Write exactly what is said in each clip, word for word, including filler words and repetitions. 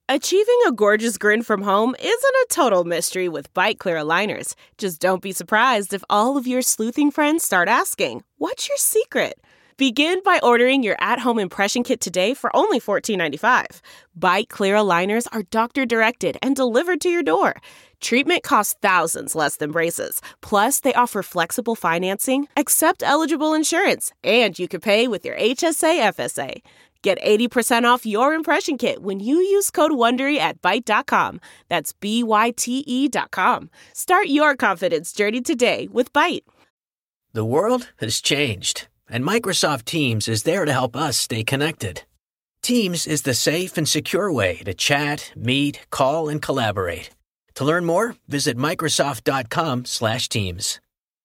Achieving a gorgeous grin from home isn't a total mystery with Byte Clear aligners. Just don't be surprised if all of your sleuthing friends start asking, "What's your secret?" Begin by ordering your at-home impression kit today for only fourteen ninety-five. Byte Clear aligners are doctor-directed and delivered to your door. Treatment costs thousands less than braces. Plus, they offer flexible financing, accept eligible insurance, and you can pay with your H S A F S A. Get eighty percent off your impression kit when you use code WONDERY at byte dot com. That's B Y T E dot com. Start your confidence journey today with Byte. The world has changed, and Microsoft Teams is there to help us stay connected. Teams is the safe and secure way to chat, meet, call, and collaborate. To learn more, visit Microsoft dot com slash teams.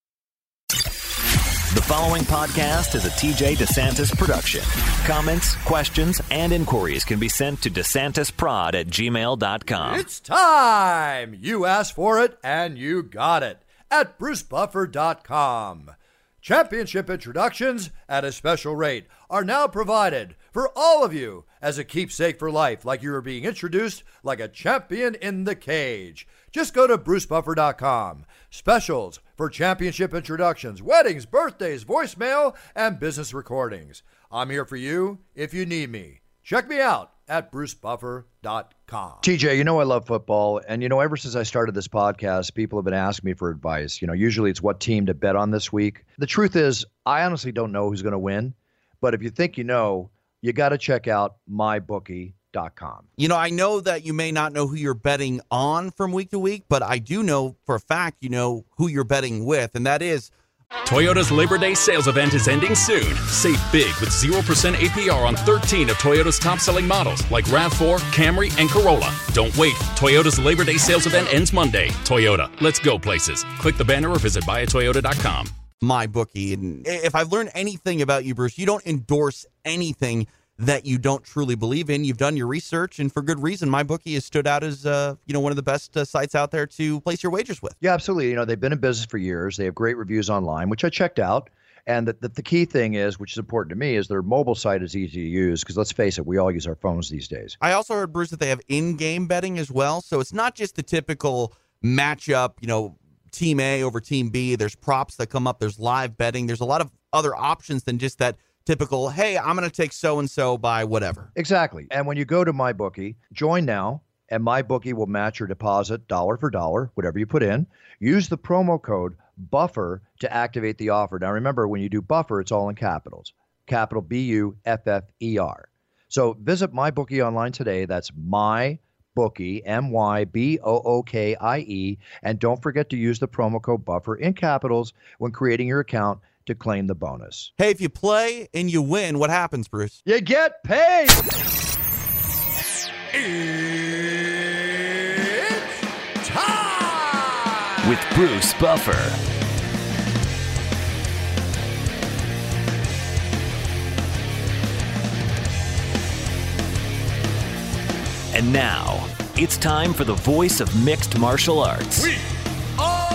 The following podcast is a T J DeSantis production. Comments, questions, and inquiries can be sent to DeSantisProd at gmail dot com. It's time! You asked for it, and you got it at Bruce Buffer dot com. Championship introductions at a special rate are now provided for all of you as a keepsake for life, like you are being introduced like a champion in the cage. Just go to Bruce Buffer dot com. Specials for championship introductions, weddings, birthdays, voicemail, and business recordings. I'm here for you if you need me. Check me out at Bruce Buffer dot com. T J, you know I love football, and you know ever since I started this podcast, people have been asking me for advice. You know, usually it's what team to bet on this week. The truth is, I honestly don't know who's going to win, but if you think you know, you got to check out my bookie dot com. You know, I know that you may not know who you're betting on from week to week, but I do know for a fact you know who you're betting with, and that is Toyota's Labor Day sales event is ending soon. Save big with zero percent A P R on thirteen of Toyota's top-selling models like RAV four, Camry, and Corolla. Don't wait. Toyota's Labor Day sales event ends Monday. Toyota, let's go places. Click the banner or visit buy a toyota dot com. My bookie. And if I've learned anything about you, Bruce, you don't endorse anything that you don't truly believe in. You've done your research, and for good reason. MyBookie has stood out as uh, you know one of the best uh, sites out there to place your wagers with. Yeah, absolutely. You know, they've been in business for years. They have great reviews online, which I checked out. And the, the, the key thing is, which is important to me, is their mobile site is easy to use because let's face it, we all use our phones these days. I also heard, Bruce, that they have in-game betting as well. So it's not just the typical matchup, you know, Team A over Team B. There's props that come up. There's live betting. There's a lot of other options than just that typical, hey, I'm going to take so-and-so by whatever. Exactly. And when you go to MyBookie, join now, and MyBookie will match your deposit dollar for dollar, whatever you put in. Use the promo code BUFFER to activate the offer. Now, remember, when you do BUFFER, it's all in capitals. Capital B U F F E R. So visit MyBookie online today. That's MyBookie, M Y B O O K I E. And don't forget to use the promo code BUFFER in capitals when creating your account to claim the bonus. Hey, if you play and you win, what happens, Bruce? You get paid! It's time! With Bruce Buffer. And now, it's time for the voice of mixed martial arts. We are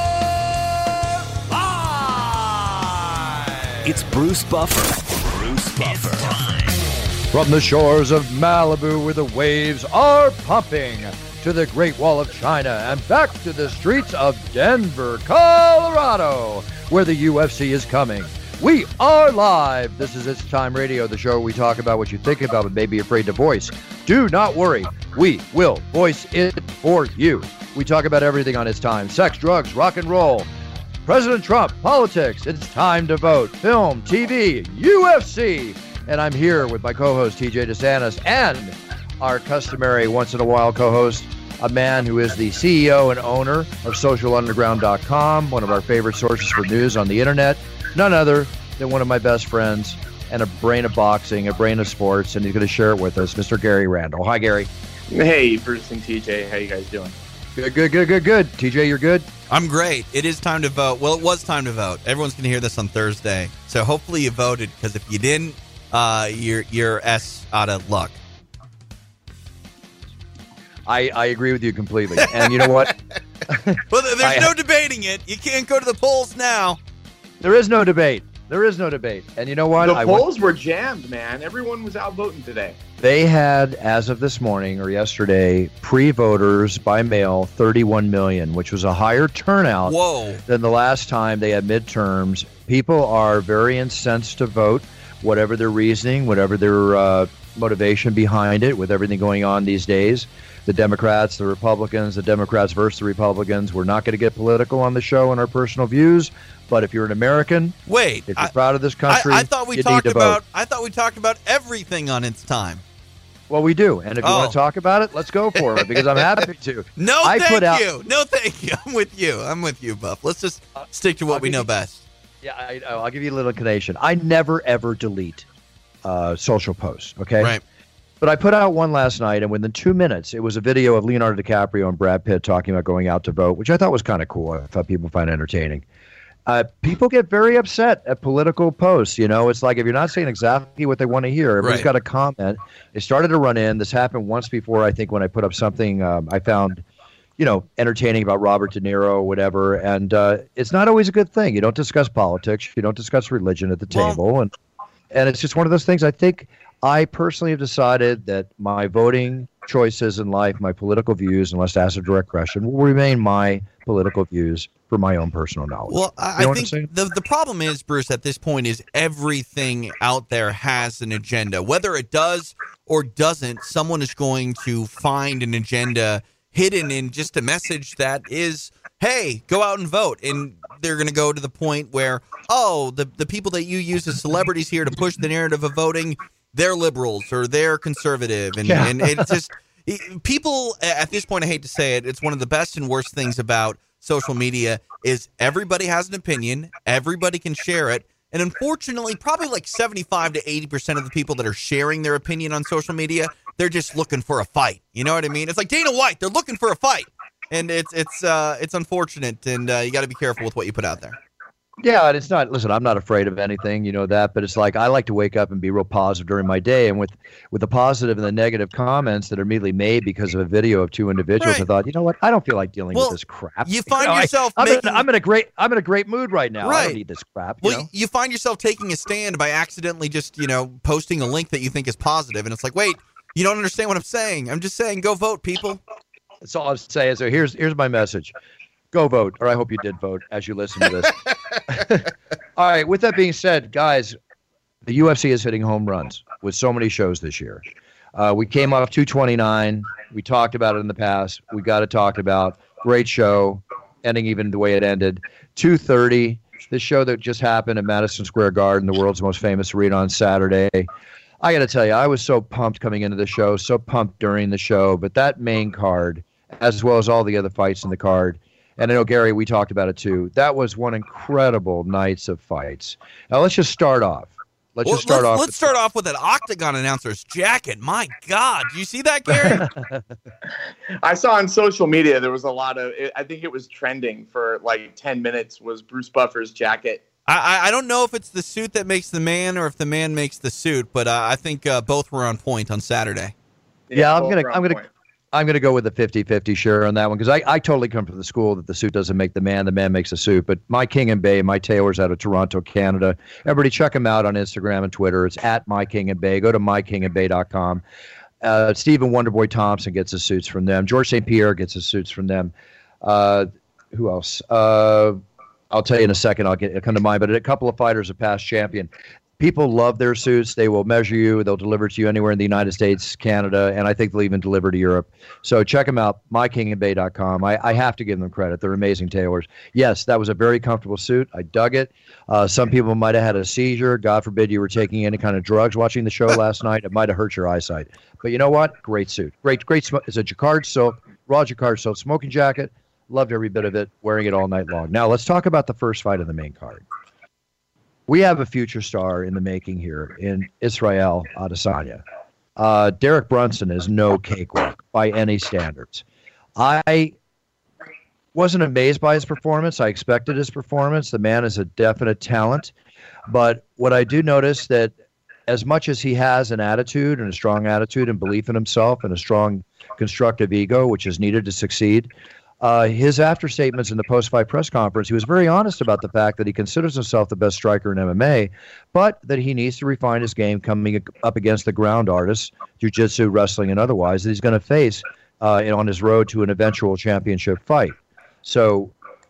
It's Bruce Buffer. Bruce Buffer. From the shores of Malibu where the waves are pumping to the Great Wall of China and back to the streets of Denver, Colorado, where the U F C is coming. We are live. This is It's Time Radio, the show where we talk about what you think about but may be afraid to voice. Do not worry. We will voice it for you. We talk about everything on It's Time. Sex, drugs, rock and roll. President Trump, politics, it's time to vote, film, T V, U F C. And I'm here with my co-host, T J DeSantis, and our customary once-in-a-while co-host, a man who is the C E O and owner of social underground dot com, one of our favorite sources for news on the internet, none other than one of my best friends and a brain of boxing, a brain of sports, and he's going to share it with us, Mister Gary Randall. Hi, Gary. Hey, Bruce and T J. How you guys doing? Good, good, good, good, good. T J, you're good? I'm great. It is time to vote. Well, it was time to vote. Everyone's going to hear this on Thursday. So hopefully you voted, because if you didn't, uh, you're, you're S out of luck. I, I agree with you completely. And you know what? Well, there's I, no debating it. You can't go to the polls now. There is no debate. There is no debate. And you know what? The I polls went, were jammed, man. Everyone was out voting today. They had, as of this morning or yesterday, pre-voters by mail thirty-one million, which was a higher turnout Whoa. than the last time they had midterms. People are very incensed to vote, whatever their reasoning, whatever their uh, motivation behind it, with everything going on these days. The Democrats, the Republicans, the Democrats versus the Republicans. We're not going to get political on the show and our personal views, but if you're an American, wait, if you're I, proud of this country, I, I thought we you talked need to about. vote. I thought we talked about everything on its time. Well, we do, and if you Oh. want to talk about it, let's go for it, because I'm happy to. No, I thank put out, you. No, thank you. I'm with you. I'm with you, Buff. Let's just stick to what I'll we give know you- best. Yeah, I, I'll give you a little inclination. I never, ever delete uh, social posts, okay? Right. But I put out one last night, and within two minutes, it was a video of Leonardo DiCaprio and Brad Pitt talking about going out to vote, which I thought was kind of cool. I thought people find entertaining. Uh, people get very upset at political posts. You know, it's like if you're not saying exactly what they want to hear, everybody's Right. got a comment. It started to run in. This happened once before, I think, when I put up something um, I found, you know, entertaining about Robert De Niro or whatever. And uh, it's not always a good thing. You don't discuss politics. You don't discuss religion at the Well- table. And and it's just one of those things. I think I personally have decided that my voting choices in life, my political views, unless asked a direct question, will remain my political views for my own personal knowledge. Well, I, You know I what I'm saying? think the the problem is, Bruce, at this point is everything out there has an agenda. Whether it does or doesn't, someone is going to find an agenda hidden in just a message that is, hey, go out and vote. And they're going to go to the point where, oh, the, the people that you use as celebrities here to push the narrative of voting, they're liberals or they're conservative. And, Yeah. and it's just people at this point, I hate to say it, it's one of the best and worst things about social media is everybody has an opinion. Everybody can share it. And unfortunately, probably like seventy-five to eighty percent of the people that are sharing their opinion on social media, they're just looking for a fight. You know what I mean? It's like Dana White. They're looking for a fight. And it's it's uh, it's unfortunate. And uh, you got to be careful with what you put out there. Yeah, and it's not, listen, I'm not afraid of anything, you know that, but it's like I like to wake up and be real positive during my day. And with, with the positive and the negative comments that are immediately made because of a video of two individuals, Right. I thought, you know what, I don't feel like dealing Well, with this crap. you find know, I- yourself I'm, making- in, I'm in a great I'm in a great mood right now. I Right. don't need this crap. You Well, know? you find yourself taking a stand by accidentally just, you know, posting a link that you think is positive, and it's like, wait, you don't understand what I'm saying. I'm just saying, go vote, people. That's all I'm saying. So here's here's my message. Go vote, or I hope you did vote as you listen to this. All right, with that being said, guys, the U F C is hitting home runs with so many shows this year. Uh, we came off two twenty-nine. We talked about it in the past. We got to talk about great show, ending even the way it ended. two thirty, this show that just happened at Madison Square Garden, the world's most famous arena, on Saturday. I got to tell you, I was so pumped coming into the show, so pumped during the show, but that main card, as well as all the other fights in the card, and I know, Gary, we talked about it too, that was one incredible nights of fights. Now, let's just start off. Let's Well, just start let's, off. let's with- start off with an Octagon announcer's jacket. My God, do you see that, Gary? I saw on social media there was a lot of. I think it was trending for like ten minutes. Was Bruce Buffer's jacket? I, I I don't know if it's the suit that makes the man or if the man makes the suit, but uh, I think uh, both were on point on Saturday. Yeah, I'm both gonna, were on I'm gonna, point. I'm gonna go with the fifty-fifty share on that one, because I, I totally come from the school that the suit doesn't make the man, the man makes the suit. But my King and Bay, my tailor's out of Toronto, Canada. Everybody check him out on Instagram and Twitter. It's at My King and Bay. Go to my king and bay dot com. Uh, Stephen Wonderboy Thompson gets his suits from them. George Saint Pierre gets his suits from them. Uh, who else? Uh, I'll tell you in a second. I'll get it'll come to mind. But a couple of fighters, a past champion. People love their suits. They will measure you. They'll deliver to you anywhere in the United States, Canada, and I think they'll even deliver to Europe. So check them out, my king and bay dot com. I, I have to give them credit. They're amazing tailors. Yes, that was a very comfortable suit. I dug it. Uh, some people might have had a seizure. God forbid you were taking any kind of drugs watching the show last night. It might have hurt your eyesight. But you know what? Great suit. Great, great. Sm- it's a jacquard silk, raw jacquard silk smoking jacket. Loved every bit of it. Wearing it all night long. Now let's talk about the first fight of the main card. We have a future star in the making here in Israel Adesanya. Uh, Derek Brunson is no cakewalk by any standards. I wasn't amazed by his performance. I expected his performance. The man is a definite talent. But what I do notice that as much as he has an attitude and a strong attitude and belief in himself and a strong constructive ego, which is needed to succeed, Uh, his after statements in the post-fight press conference, he was very honest about the fact that he considers himself the best striker in M M A, but that he needs to refine his game coming up against the ground artists, jiu-jitsu, wrestling, and otherwise, that he's going to face uh, on his road to an eventual championship fight. So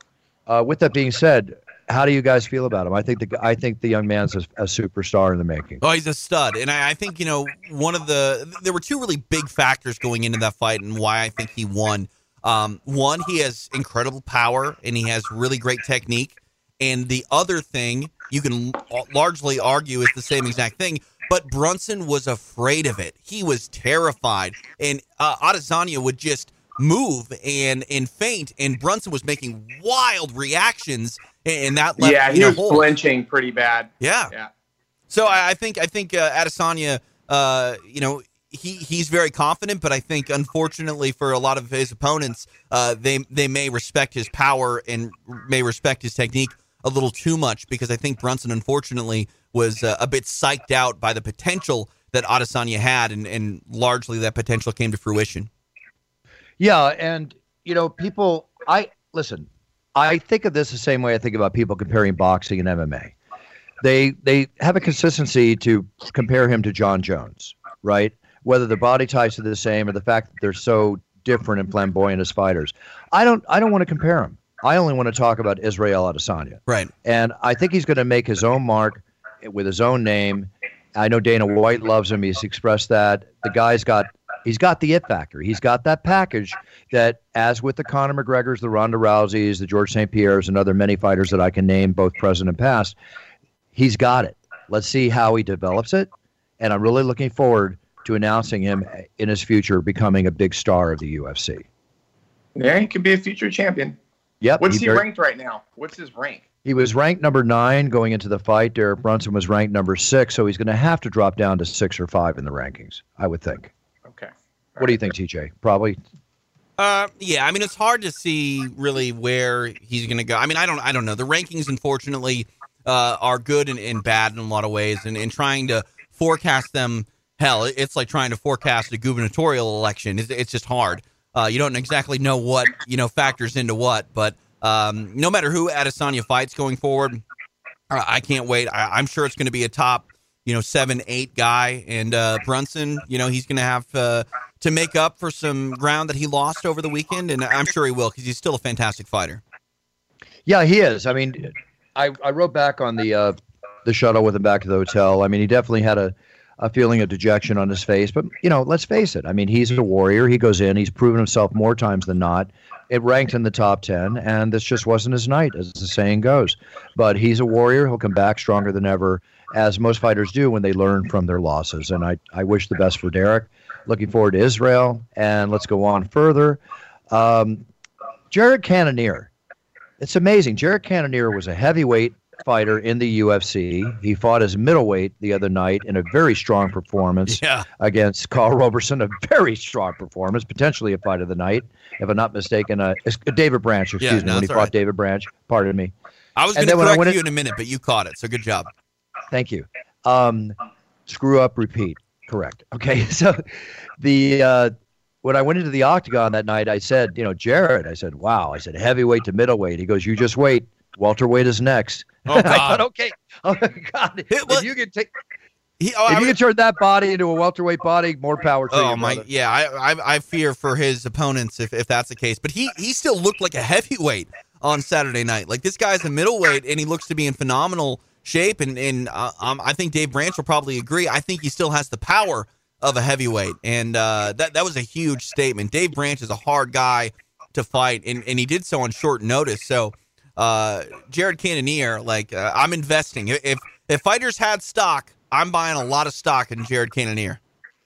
uh, with that being said, how do you guys feel about him? I think the I think the young man's a, a superstar in the making. Oh, he's a stud. And I, I think, you know, one of the – there were two really big factors going into that fight and why I think he won. Um, one, he has incredible power and he has really great technique. And the other thing you can largely argue is the same exact thing, but Brunson was afraid of it. He was terrified. And uh, Adesanya would just move and, and feint, and Brunson was making wild reactions, and that left yeah, he was hole. flinching pretty bad. Yeah. Yeah. So I, I think I think uh, Adesanya, uh, you know, He he's very confident, but I think unfortunately for a lot of his opponents, uh, they they may respect his power and may respect his technique a little too much, because I think Brunson unfortunately was uh, a bit psyched out by the potential that Adesanya had, and, and largely that potential came to fruition. Yeah, and you know, people, I listen. I think of this the same way I think about people comparing boxing and M M A. They they have a consistency to compare him to John Jones, right? Whether their body types are the same or the fact that they're so different and flamboyant as fighters. I don't I don't want to compare them. I only want to talk about Israel Adesanya. Right. And I think he's going to make his own mark with his own name. I know Dana White loves him. He's expressed that. The guy's got he's got the it factor. He's got that package that, as with the Conor McGregors, the Ronda Rouseys, the George Saint Pierres, and other many fighters that I can name, both present and past, he's got it. Let's see how he develops it. And I'm really looking forward to announcing him in his future becoming a big star of the U F C. Yeah, he could be a future champion. Yep. What's he, he very, ranked right now? What's his rank? He was ranked number nine going into the fight. Derek Brunson was ranked number six, so he's going to have to drop down to six or five in the rankings, I would think. Okay. All what right. do you think, T J? Probably. Uh, yeah, I mean, it's hard to see really where he's going to go. I mean, I don't, I don't know. The rankings, unfortunately, uh, are good and, and bad in a lot of ways, and, and trying to forecast them. Hell, it's like trying to forecast a gubernatorial election. It's, it's just hard. Uh, you don't exactly know what, you know, factors into what. But um, no matter who Adesanya fights going forward, uh, I can't wait. I, I'm sure it's going to be a top, you know, seven, eight guy. And uh, Brunson, you know, he's going to have uh, to make up for some ground that he lost over the weekend. And I'm sure he will, because he's still a fantastic fighter. Yeah, he is. I mean, I, I wrote back on the uh, the shuttle with him back to the hotel. I mean, he definitely had a a feeling of dejection on his face. But, you know, let's face it. I mean, he's a warrior. He goes in. He's proven himself more times than not. It ranked in the top ten, and this just wasn't his night, as the saying goes. But he's a warrior. He'll come back stronger than ever, as most fighters do when they learn from their losses. And I, I wish the best for Derek. Looking forward to Israel. And let's go on further. Um, Jared Cannonier. It's amazing. Jared Cannonier was a heavyweight fighter in the U F C. He fought as middleweight the other night in a very strong performance yeah. against Carl Roberson, a very strong performance, potentially a fight of the night, if I'm not mistaken. Uh, David Branch, excuse yeah, me, no, when he fought right. David Branch. Pardon me. I was going to correct you in a minute, but you caught it, so good job. Thank you. Um, screw up, repeat. Correct. Okay, so the uh, when I went into the octagon that night, I said, you know, Jared, I said, wow. I said, heavyweight to middleweight. He goes, you just wait. Welterweight is next. Oh, God. I thought, okay. Oh, God. It, if you can take, he, oh, if I you can turn that body into a welterweight body, more power to oh, you. my, brother. yeah. I, I I fear for his opponents if, if that's the case. But he he still looked like a heavyweight on Saturday night. Like, this guy's a middleweight, and he looks to be in phenomenal shape. And and uh, um, I think Dave Branch will probably agree. I think he still has the power of a heavyweight, and uh, that that was a huge statement. Dave Branch is a hard guy to fight, and, and he did so on short notice. So, uh, Jared Cannonier, like, uh, I'm investing. If if fighters had stock, I'm buying a lot of stock in Jared Cannonier.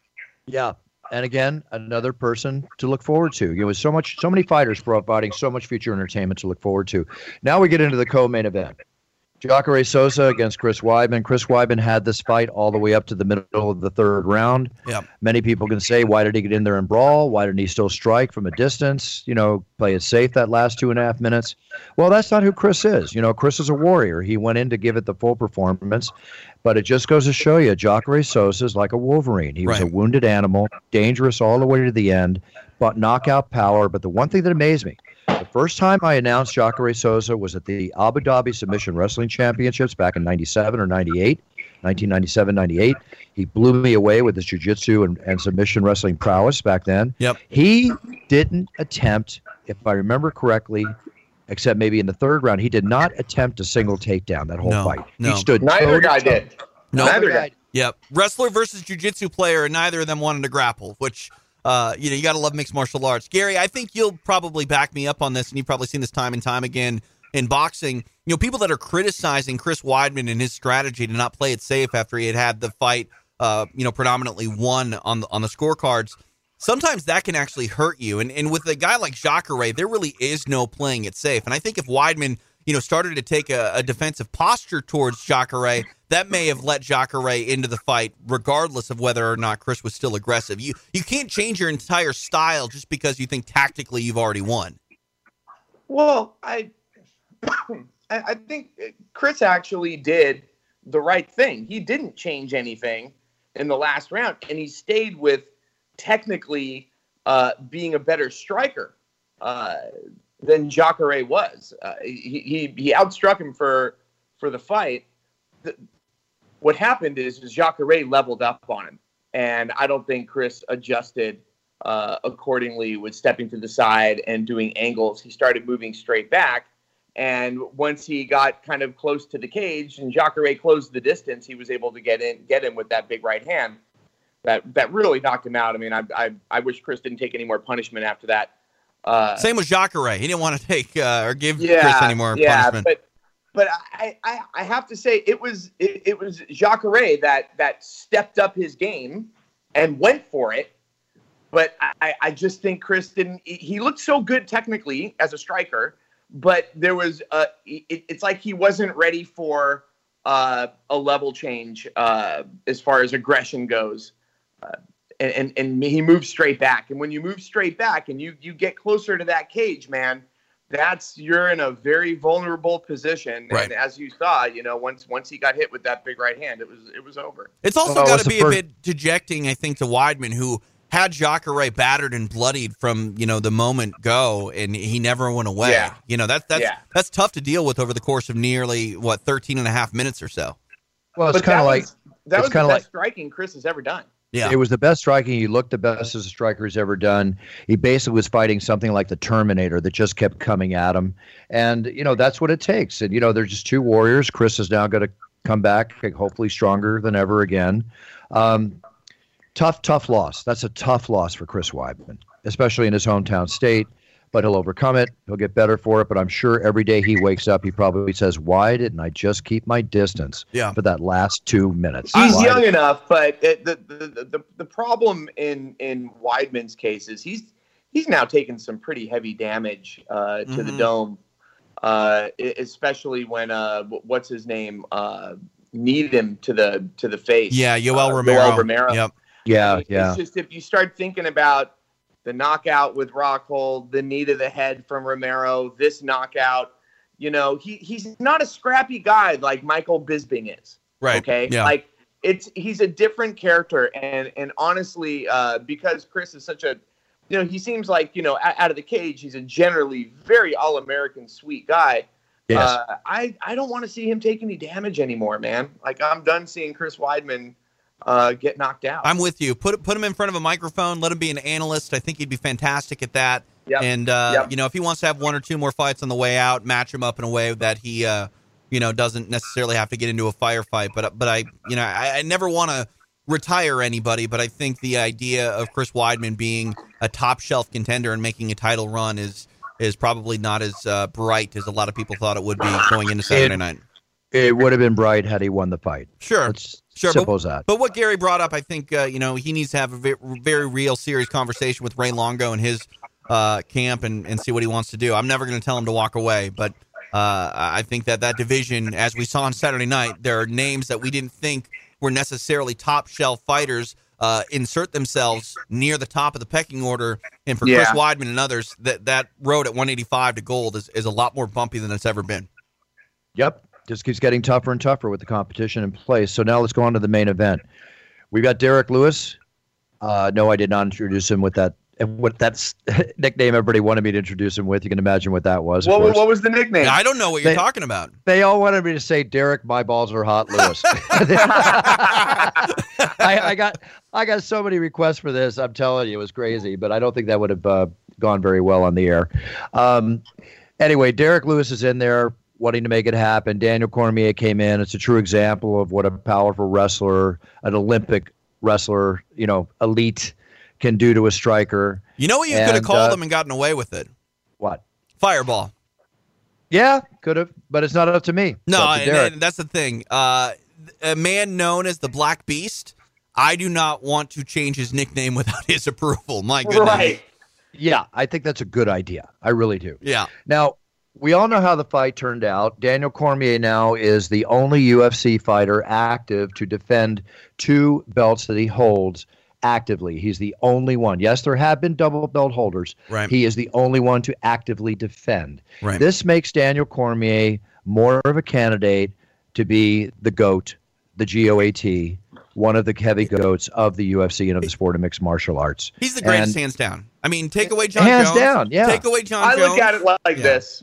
Yeah, and again, another person to look forward to. You know, with so much, so many fighters providing so much future entertainment to look forward to. Now we get into the co-main event. Jacare Souza against Chris Weidman. Chris Weidman had this fight all the way up to the middle of the third round. Yep. Many people can say, why did he get in there and brawl? Why didn't he still strike from a distance? You know, play it safe that last two and a half minutes. Well, that's not who Chris is. You know, Chris is a warrior. He went in to give it the full performance. But it just goes to show you, Jacare Souza is like a Wolverine. He was right. a wounded animal, dangerous all the way to the end, but knockout power. But the one thing that amazed me, the first time I announced Jacare Souza was at the Abu Dhabi Submission Wrestling Championships back in ninety-seven or ninety-eight, nineteen ninety-seven, ninety-eight. He blew me away with his jiu-jitsu and, and submission wrestling prowess back then. Yep. He didn't attempt, if I remember correctly, except maybe in the third round, he did not attempt a single takedown that whole No, fight. no. He stood Neither guy toe-to-toe. did. No. Neither guy. Yep. Wrestler versus jiu-jitsu player, and neither of them wanted to grapple, which, uh, you know, you got to love mixed martial arts. Gary, I think you'll probably back me up on this, and you've probably seen this time and time again in boxing. You know, people that are criticizing Chris Weidman and his strategy to not play it safe after he had had the fight, uh, you know, predominantly won on the, on the scorecards, sometimes that can actually hurt you. And and with a guy like Jacare, there really is no playing it safe. And I think if Weidman, you know, started to take a, a defensive posture towards Jacare, that may have let Jacare into the fight, regardless of whether or not Chris was still aggressive. You you can't change your entire style just because you think tactically you've already won. Well, I, I think Chris actually did the right thing. He didn't change anything in the last round, and he stayed with technically uh, being a better striker uh, than Jacare was. Uh, he, he he outstruck him for for the fight. The, what happened is, is Jacare leveled up on him, and I don't think Chris adjusted uh, accordingly with stepping to the side and doing angles. He started moving straight back, and once he got kind of close to the cage and Jacare closed the distance, he was able to get in, get him with that big right hand. That that really knocked him out. I mean, I I, I wish Chris didn't take any more punishment after that. Uh, Same with Jacare. He didn't want to take uh, or give yeah, Chris any more yeah, punishment. But but I, I, I have to say it was it, it was Jacare that that stepped up his game and went for it. But I, I just think Chris didn't. He looked so good technically as a striker, but there was a, it, it's like he wasn't ready for uh, a level change uh, as far as aggression goes. Uh, and, and and he moved straight back. And when you move straight back and you you get closer to that cage, man, that's you're in a very vulnerable position. Right. And as you saw, you know, once once he got hit with that big right hand, it was it was over. It's also Well, got it's to the be first- a bit dejecting, I think, to Weidman, who had Jacare battered and bloodied from, you know, the moment go, and he never went away. Yeah. You know, that's that's Yeah. that's tough to deal with over the course of nearly, what, thirteen and a half minutes or so. Well, it's But kind that of like was, that it's was the kinda best like- striking Chris has ever done. Yeah. It was the best striking. He looked the best as a striker he's ever done. He basically was fighting something like the Terminator that just kept coming at him. And, you know, that's what it takes. And, you know, they're just two warriors. Chris is now going to come back, hopefully stronger than ever again. Um, tough, tough loss. That's a tough loss for Chris Weidman, especially in his hometown state. But he'll overcome it. He'll get better for it. But I'm sure every day he wakes up, he probably says, why didn't I just keep my distance Yeah. for that last two minutes? He's Why young did- enough, but it, the, the the the problem in in Weidman's case is he's he's now taken some pretty heavy damage uh, to Mhm. the dome, uh, e- especially when uh, what's his name uh, kneed him to the to the face. Yeah, Yoel uh, Romero. Yoel Romero. Yep. Yeah, It's yeah. just if you start thinking about the knockout with Rockhold, the knee to the head from Romero, this knockout, you know, he he's not a scrappy guy like Michael Bisping is. Right. Okay. Yeah. Like it's he's a different character, and and honestly, uh, because Chris is such a, you know, he seems like, you know, out of the cage, he's a generally very all-American, sweet guy. Yes. Uh, I I don't want to see him take any damage anymore, man. Like I'm done seeing Chris Weidman uh, get knocked out. I'm with you. Put put him in front of a microphone. Let him be an analyst. I think he'd be fantastic at that. Yep. And uh, Yep. you know, if he wants to have one or two more fights on the way out, match him up in a way that he, uh, you know, doesn't necessarily have to get into a firefight. But but I, you know, I, I never want to retire anybody. But I think the idea of Chris Weidman being a top shelf contender and making a title run is is probably not as uh, bright as a lot of people thought it would be going into Saturday It- night. It would have been bright had he won the fight. Sure. It's Sure, simple but, as that. but what Gary brought up, I think, uh, you know, he needs to have a very, very real, serious conversation with Ray Longo and his uh, camp and, and see what he wants to do. I'm never going to tell him to walk away, but uh, I think that that division, as we saw on Saturday night, there are names that we didn't think were necessarily top shelf fighters uh, insert themselves near the top of the pecking order. And for Yeah. Chris Weidman and others, that, that road at one eighty-five to gold is, is a lot more bumpy than it's ever been. Yep. Just keeps getting tougher and tougher with the competition in place. So now let's go on to the main event. We've got Derek Lewis. Uh, no, I did not introduce him with that and what that's nickname everybody wanted me to introduce him with. You can imagine what that was. What, what was the nickname? Yeah, I don't know what you're they, talking about. They all wanted me to say, Derek, my balls are hot, Lewis. I, I got I got so many requests for this. I'm telling you, it was crazy, but I don't think that would have uh, gone very well on the air. Um, anyway, Derek Lewis is in there wanting to make it happen. Daniel Cormier came in. It's a true example of what a powerful wrestler, an Olympic wrestler, you know, elite can do to a striker. You know what you and, could have called uh, him and gotten away with it? What? Fireball. Yeah, could have, but it's not up to me. No, It's up to and, Derek. and that's the thing. Uh, a man known as the Black Beast, I do not want to change his nickname without his approval. My goodness. Right. Yeah, I think that's a good idea. I really do. Yeah. Now, we all know how the fight turned out. Daniel Cormier now is the only U F C fighter active to defend two belts that he holds actively. He's the only one. Yes, there have been double belt holders. Right. He is the only one to actively defend. Right. This makes Daniel Cormier more of a candidate to be the GOAT, the G O A T, one of the heavy goats of the U F C and of the sport of mixed martial arts. He's the greatest, And hands down. I mean, take away John hands Jones. down, yeah. Take away John I Jones. look at it like Yeah. this.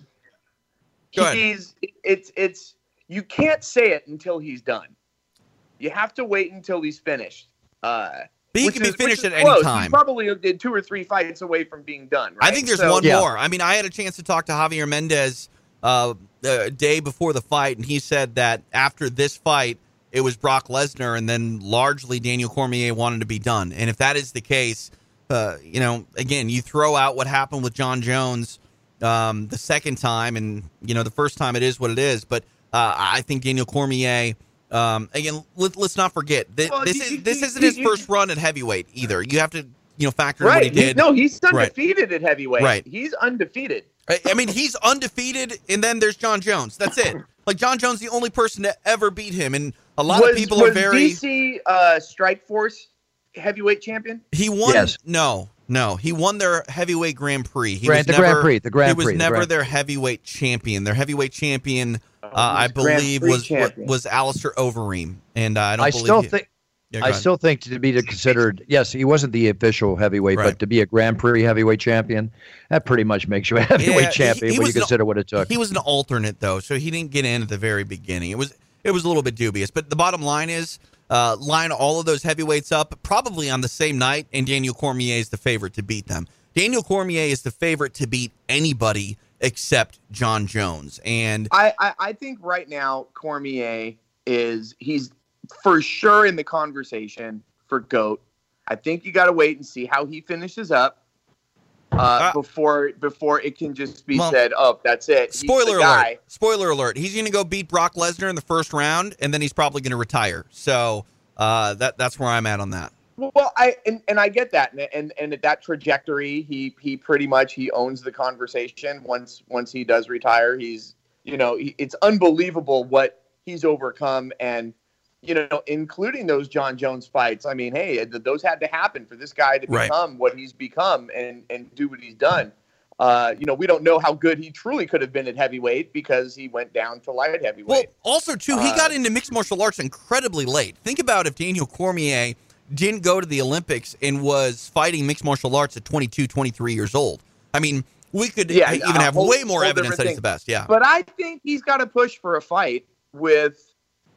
Go ahead. He's it's it's you can't say it until he's done. You have to wait until he's finished. Uh, But he which can be is- which finished is at any close. time. He probably did two or three fights away from being done. Right? I think there's So- one Yeah. more. I mean, I had a chance to talk to Javier Mendez uh, the day before the fight, and he said that after this fight, it was Brock Lesnar, and then largely Daniel Cormier wanted to be done. And if that is the case, uh, you know, again, you throw out what happened with John Jones um, the second time, and, you know, the first time it is what it is. But uh, I think Daniel Cormier, um, again, let, let's not forget, that Well, this, you- is, this you- isn't you- his you- first run at heavyweight either. You have to, you know, factor in Right. what he He- did. no, he's Right. undefeated at heavyweight. Right. He's undefeated. I I mean, he's undefeated, and then there's John Jones. That's it. Like, John Jones, the only person to ever beat him, and a lot was, of people was are very. D C uh, Strike Force heavyweight champion? He won. Yes. No, no, he won their heavyweight Grand Prix. He Grand- was the never, Grand Prix, the Grand He was Prix, the never Grand- their heavyweight champion. Their heavyweight champion, uh, I was Grand believe, Prix was champion. was Alistair Overeem, and uh, I don't I believe. still he- think Yeah, go I ahead. still think to be considered, yes, he wasn't the official heavyweight, Right. but to be a Grand Prix heavyweight champion, that pretty much makes you a heavyweight Yeah, he- champion he when you was an- consider what it took. He was an alternate though, so he didn't get in at the very beginning. It was it was a little bit dubious, but the bottom line is, uh, line all of those heavyweights up probably on the same night, and Daniel Cormier is the favorite to beat them. Daniel Cormier is the favorite to beat anybody except John Jones, and I, I, I think right now Cormier is he's for sure in the conversation for GOAT. I think you got to wait and see how he finishes up uh, Uh, before before it can just be well, said, "Oh, that's it." He's the spoiler guy. alert! Spoiler alert! He's going to go beat Brock Lesnar in the first round, and then he's probably going to retire. So uh, that that's where I'm at on that. Well, I and, and I get that, and, and and at that trajectory, he he pretty much he owns the conversation. Once once he does retire, he's you know he, it's unbelievable what he's overcome, and you know including those John Jones fights. I mean, hey, th- those had to happen for this guy to Right. become what he's become and and do what he's done. Uh, you know, we don't know how good he truly could have been at heavyweight because he went down to light heavyweight. Well, also too, he Uh, got into mixed martial arts incredibly late. Think about if Daniel Cormier didn't go to the Olympics and was fighting mixed martial arts at twenty-two, twenty-three years old. I mean, we could Yeah, even a have whole- way more whole evidence different that he's thing. the best. Yeah. But I think he's got to push for a fight with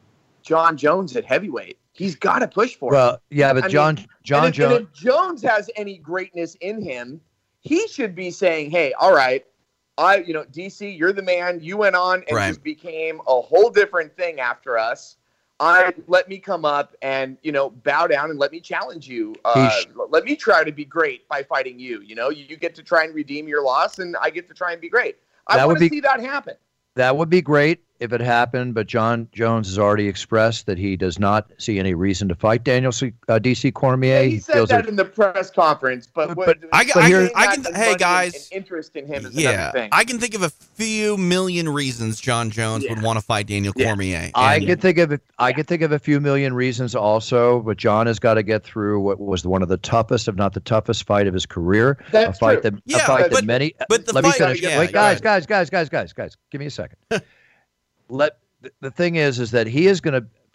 John Jones at heavyweight. He's got to push for it. Well, yeah, but I John mean, John and if, and Jones. if Jones has any greatness in him, he should be saying, "Hey, all right, I, you know, D C, you're the man. You went on and Right. just became a whole different thing after us. I let me come up and you know bow down and let me challenge you. Uh, He sh- let me try to be great by fighting you. You know, you, you get to try and redeem your loss, and I get to try and be great. I That want would to be- see that happen. That would be great if it happened, but John Jones has already expressed that he does not see any reason to fight Daniel C, uh, D C Cormier. He said feels that that- in the press conference, but, But- what, but I can- but I saying can- I that can- and hey, money and- guys. and interest in him is Yeah, another thing. I can think of a few million reasons John Jones would Yeah. want to fight Daniel Yeah. Cormier. I And- could think of it- I could think of a few million reasons also, but John has got to get through what was one of the toughest, if not the toughest, fight of his career. That's a fight true. that Yeah, a fight but- that many. but the let fight- me finish. yeah, Wait, go guys, ahead. guys, guys, guys, guys, guys, guys. Give me a second. let the, the thing is, is that he is going to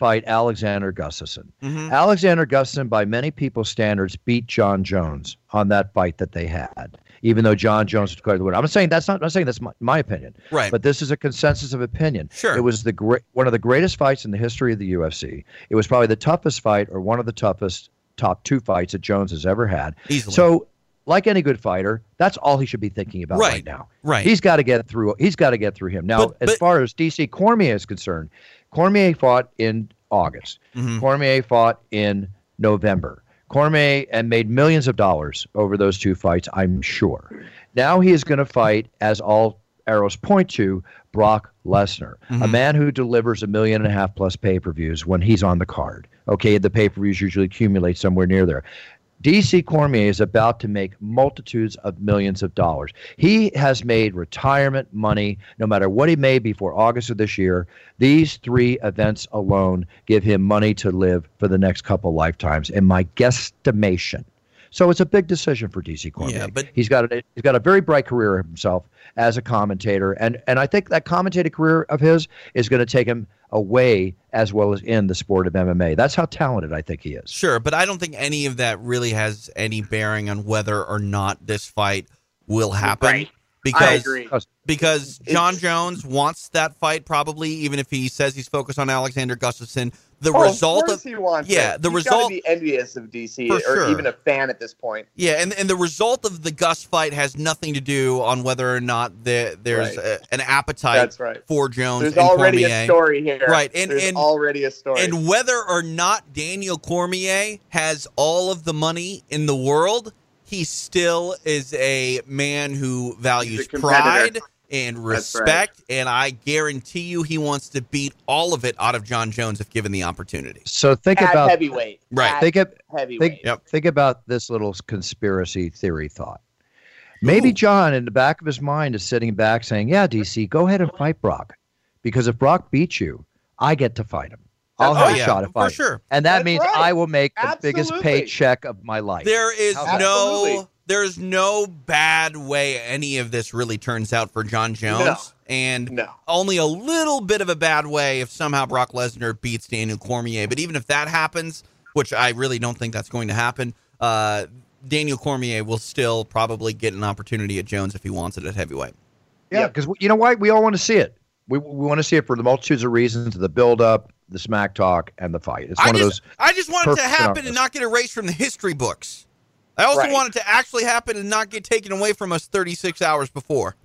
fight Alexander Gustafsson. Mhm. Alexander Gustafsson, by many people's standards, beat John Jones on that fight that they had, even though John Jones was declared the winner. I'm saying that's not. I'm saying that's my, my opinion. Right. But this is a consensus of opinion. Sure. It was the great one of the greatest fights in the history of the U F C. It was probably the toughest fight, or one of the toughest top two fights that Jones has ever had. Easily. So, like any good fighter, that's all he should be thinking about right, Right. now. Right. He's got to get through. He's got to get through him. Now, But- as but- far as D C Cormier is concerned, Cormier fought in August. Mhm. Cormier fought in November. Cormier and made millions of dollars over those two fights, I'm sure. Now he is going to fight, as all arrows point to, Brock Lesnar, a man who delivers a million and a half plus pay-per-views when he's on the card. Okay, the pay-per-views usually accumulate somewhere near there. D C Cormier is about to make multitudes of millions of dollars. He has made retirement money no matter what he made before August of this year. These three events alone give him money to live for the next couple lifetimes, in my guesstimation. So it's a big decision for D C Cormier. Yeah, but- he's got a, he's got a very bright career himself as a commentator, and and I think that commentator career of his is going to take him away as well as in the sport of M M A. That's how talented I think he is. Sure, but I don't think any of that really has any bearing on whether or not this fight will happen. Right. Because, I agree. Because John Jones wants that fight probably, even if he says he's focused on Alexander Gustafsson. The Oh, result of course of he wants yeah, it. the He's result gotta be envious of D C For or sure. even a fan at this point. yeah, and and the result of the Gus fight has nothing to do on whether or not there there's Right. a, an appetite That's right. for Jones. There's and already Cormier. a story here. Right, and- There's and- already a story. And whether or not Daniel Cormier has all of the money in the world, he still is a man who values He's a competitor. pride and That's right. respect, and I guarantee you he wants to beat all of it out of John Jones if given the opportunity. So think at about heavyweight. Right. At think of heavyweight. think, Yep. think about this little conspiracy theory thought. Maybe Ooh. John, in the back of his mind, is sitting back saying, "Yeah, D C, go ahead and fight Brock, because if Brock beats you, I get to fight him. I'll That's have right. a Yeah, shot at for fighting, sure. and that That's means right. I will make the biggest Absolutely. paycheck of my life." There is How's that? no Absolutely. there's no bad way any of this really turns out for John Jones. No. And No. only a little bit of a bad way if somehow Brock Lesnar beats Daniel Cormier. But even if that happens, which I really don't think that's going to happen, uh, Daniel Cormier will still probably get an opportunity at Jones if he wants it at heavyweight. Yeah, Yep. because you know why? We all want to see it. We we want to see it for the multitudes of reasons: the build-up, the smack talk, and the fight. It's I one just, of those. I just want it to perfect happen scenarios. and not get erased from the history books. I also Right. want it to actually happen and not get taken away from us thirty-six hours before.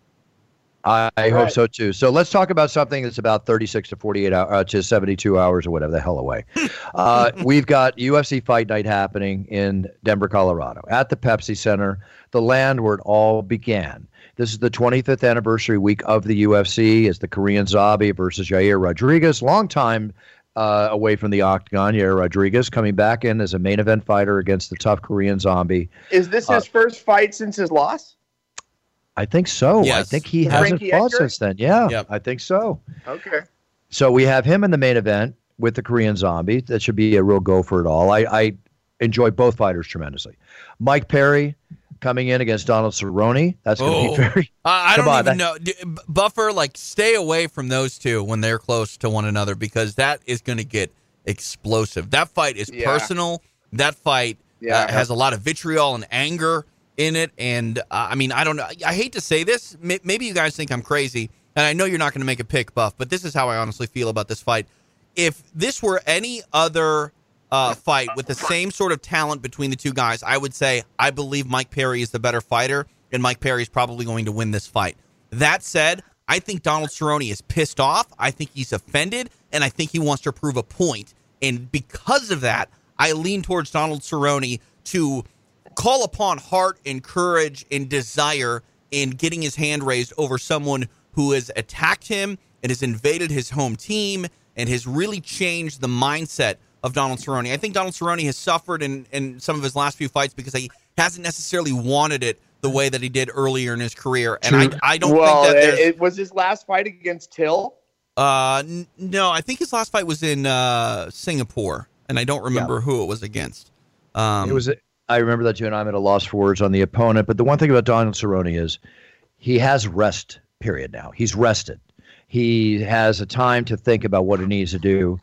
I, I hope Right. so too. So let's talk about something that's about thirty-six to forty-eight hours uh, to seventy-two hours or whatever the hell away. Uh, we've got U F C Fight Night happening in Denver, Colorado, at the Pepsi Center, the land where it all began. This is the twenty-fifth anniversary week of the U F C. It's the Korean Zombie versus Yair Rodriguez, long time uh, away from the octagon. Yair Rodriguez coming back in as a main event fighter against the tough Korean Zombie. Is this his Uh, first fight since his loss? I think so. I Yes. think he hasn't Frankie fought Edgar? since then. Yeah, Yep. I think so. Okay. So we have him in the main event with the Korean Zombie. That should be a real go for it all. I, I enjoy both fighters tremendously. Mike Perry coming in against Donald Cerrone. That's going to Oh. be very. I I Come don't on, even that- know. D- B- Buffer, like, stay away from those two when they're close to one another because that is going to get explosive. That fight is Yeah. personal. That fight Yeah. uh, has a lot of vitriol and anger in it. And, uh, I mean, I don't know. I hate to say this. M- maybe you guys think I'm crazy, and I know you're not going to make a pick, Buff, but this is how I honestly feel about this fight. If this were any other uh, fight with the same sort of talent between the two guys, I would say I believe Mike Perry is the better fighter, and Mike Perry is probably going to win this fight. That said, I think Donald Cerrone is pissed off. I think he's offended, and I think he wants to prove a point. And because of that, I lean towards Donald Cerrone to call upon heart and courage and desire in getting his hand raised over someone who has attacked him and has invaded his home team and has really changed the mindset of Donald Cerrone. I think Donald Cerrone has suffered in, in some of his last few fights because he hasn't necessarily wanted it the way that he did earlier in his career. And I, I don't well, think that it, there's... it was his last fight against Till. Uh, n- no, I think his last fight was in uh, Singapore, and I don't remember who it was against. Um, It was. I remember that too, and I'm at a loss for words on the opponent. But the one thing about Donald Cerrone is he has rest period now. He's rested. He has a time to think about what he needs to do.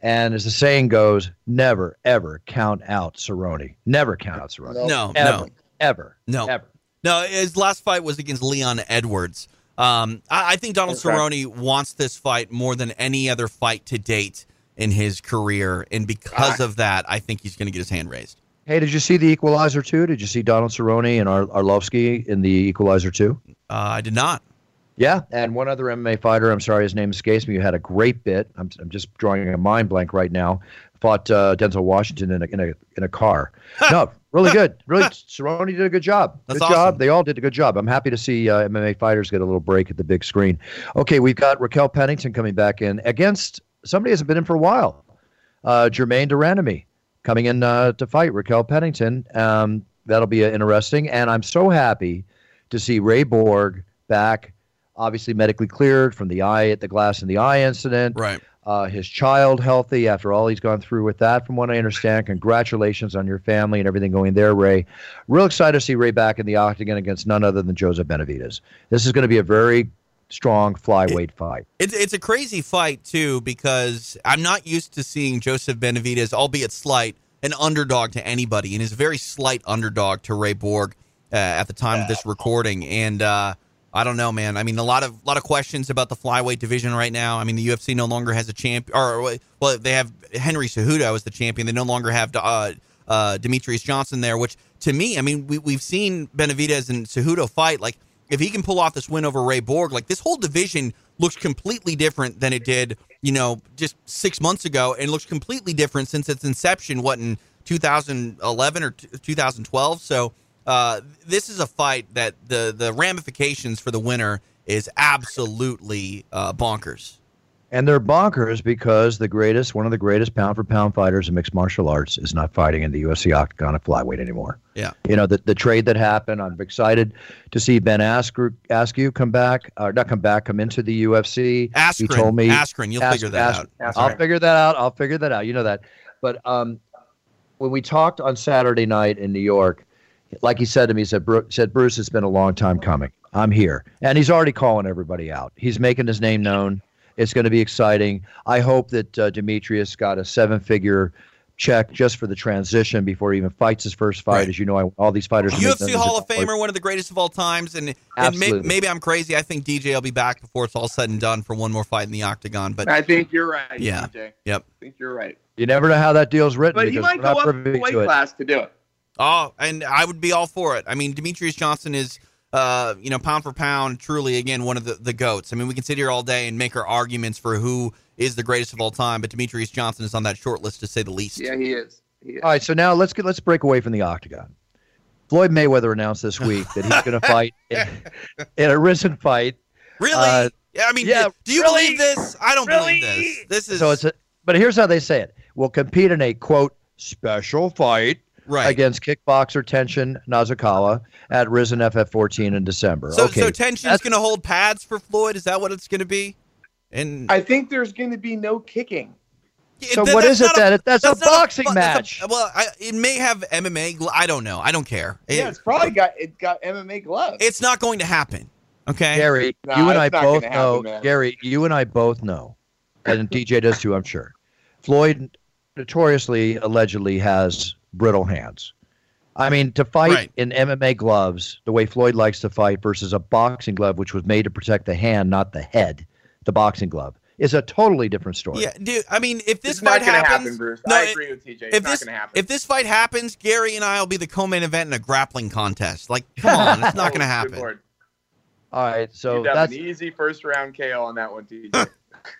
And as the saying goes, never, ever count out Cerrone. Never count out Cerrone. No, ever, no. Ever. No. Ever. No, his last fight was against Leon Edwards. Um, I, I think Donald Okay. Cerrone wants this fight more than any other fight to date in his career. And because Ah. of that, I think he's going to get his hand raised. Hey, did you see The Equalizer two? Did you see Donald Cerrone and Ar- Arlovsky in The Equalizer two? Uh, I did not. Yeah, and one other M M A fighter, I'm sorry his name escapes me, who had a great bit. I'm, I'm just drawing a mind blank right now. Fought uh, Denzel Washington in a, in a in a car. No, really good. Really, Cerrone did a good job. That's good awesome. job. They all did a good job. I'm happy to see uh, M M A fighters get a little break at the big screen. Okay, we've got Raquel Pennington coming back in against somebody who hasn't been in for a while. Uh, Jermaine Durandamy coming in uh, to fight Raquel Pennington. Um, that'll be uh, interesting. And I'm so happy to see Ray Borg back, obviously medically cleared from the eye at the glass in the eye incident. Right. Uh, his child healthy after all he's gone through with that, from what I understand. Congratulations on your family and everything going there, Ray. Real excited to see Ray back in the octagon against none other than Joseph Benavidez. This is going to be a very strong flyweight fight. It's it's a crazy fight, too, because I'm not used to seeing Joseph Benavidez, albeit slight, an underdog to anybody, and is a very slight underdog to Ray Borg uh, at the time of this recording. And uh, I don't know, man. I mean, a lot of lot of questions about the flyweight division right now. I mean, the U F C no longer has a champion, or well, they have Henry Cejudo as the champion. They no longer have uh, uh, Demetrius Johnson there, which to me, I mean, we we've seen Benavidez and Cejudo fight. Like, if he can pull off this win over Ray Borg, like this whole division looks completely different than it did, you know, just six months ago, and looks completely different since its inception. What, in two thousand eleven or two thousand twelve? So. Uh, this is a fight that the, the ramifications for the winner is absolutely uh, bonkers. And they're bonkers because the greatest, one of the greatest pound-for-pound fighters in mixed martial arts is not fighting in the U F C octagon at flyweight anymore. Yeah. You know, the, the trade that happened, I'm excited to see Ben Askren, Askew come back, or not come back, come into the U F C. Askren, he told me, Askren, you'll Ask- figure that Ask- out. I'll figure that out. I'll figure that out. You know that. But um, when we talked on Saturday night in New York, like he said to me, he said, Bruce, said, Bruce, it's been a long time coming. I'm here. And he's already calling everybody out. He's making his name known. It's going to be exciting. I hope that uh, Demetrius got a seven-figure check just for the transition before he even fights his first fight. Right. As you know, I, all these fighters... U F C make them- Hall of Famer, one of the greatest of all times. And, and may, Absolutely. maybe I'm crazy. I think D J will be back before it's all said and done for one more fight in the octagon. But I think you're right, Yeah. D J. Yep. I think you're right. You never know how that deal's written. But he because might we're go not up privy a weight to it. class to do it. Oh, and I would be all for it. I mean, Demetrius Johnson is, uh, you know, pound for pound, truly, again, one of the, the GOATs. I mean, we can sit here all day and make our arguments for who is the greatest of all time, but Demetrius Johnson is on that short list, to say the least. Yeah, he is. He is. All right, so now let's get let's break away from the octagon. Floyd Mayweather announced this week that he's going to fight in, in a risen fight. Really? Uh, yeah, I mean, yeah, do you really? believe this? I don't Really? believe this. This is So it's a, but here's how they say it: we'll compete in a quote special fight right. against kickboxer Tenshin Nasukawa at Risen F F fourteen in December. So, okay, so Tenshin's that's- going to hold pads for Floyd? Is that what it's going to be? And I think there's going to be no kicking. So Th- what that's is it not then? That's a not boxing that's a- match. well, I, it may have M M A. gl- I don't know. I don't care. It- Yeah, it's probably got it got M M A gloves. it's not going to happen. Okay. Gary, Nah, you and I it's not both gonna know. happen, man. Gary, you and I both know, and D J does too, I'm sure. Floyd notoriously, allegedly, has brittle hands. I mean, to fight Right. in M M A gloves, the way Floyd likes to fight, versus a boxing glove, which was made to protect the hand, not the head, the boxing glove, is a totally different story. Yeah, dude. I mean, if this it's not fight going to happens, happen, Bruce. no, I it- agree with T J. It's if not this going to happen. if this fight happens, Gary and I will be the co-main event in a grappling contest. Like, come on, it's not going to Oh, happen. good Lord. All right, so You'd have that's an easy first round K O on that one, T J.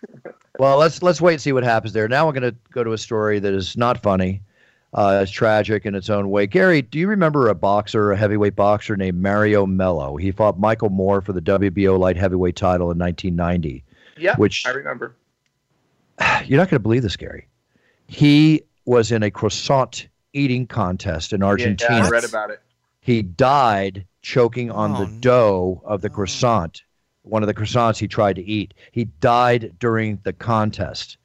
well. Let's let's wait and see what happens there. Now we're going to go to a story that is not funny. Uh, it's tragic in its own way. Gary, do you remember a boxer, a heavyweight boxer named Mario Mello? He fought Michael Moore for the W B O light heavyweight title in nineteen ninety. Yeah, Which- I remember. You're not going to believe this, Gary. He was in a croissant eating contest in Argentina. Yeah, I read about it. He died choking on Oh, the no. dough of the croissant, one of the croissants he tried to eat. He died during the contest.